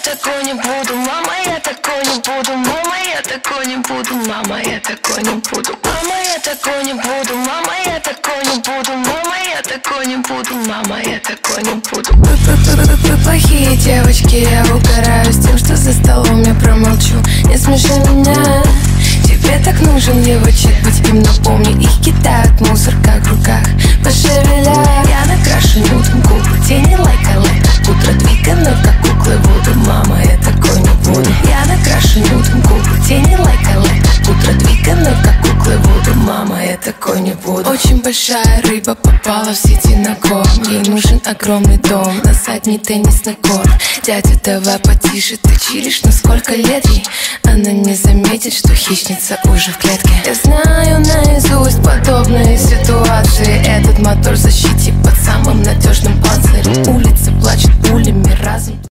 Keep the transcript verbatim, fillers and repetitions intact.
такой не буду, мама, я такой не буду, мама, я такой не буду, мама, я такой не буду, мама, я такой не буду, мама, я такой не буду, мама, я такой не буду, мама, я такой не буду. Вы плохие девочки, я угораю с тем, что за столом я промолчу. Не смеши меня. Тебе так нужен девочек быть им, напомни, их кидают мусор как в руках пошевеля. Я накрашу нюдом губы, тени лайка, лайка утро двиганы, как куклы воду, мама, я такой не буду. Я накрашу нюдом губы, тени лайка, лайка утро двиганы, как куклы воду, мама, я такой не буду. Очень большая рыба попала в сети на корм. Ей нужен огромный дом, на задний теннисный корт. Дядя, давай потише, ты чилишь, на сколько лет ей? Она не заметит, что хищница уже в клетке. Я знаю наизусть подобные ситуации. Этот мотор в защите под самым надежным панцирем. Улица плачет пулями разом.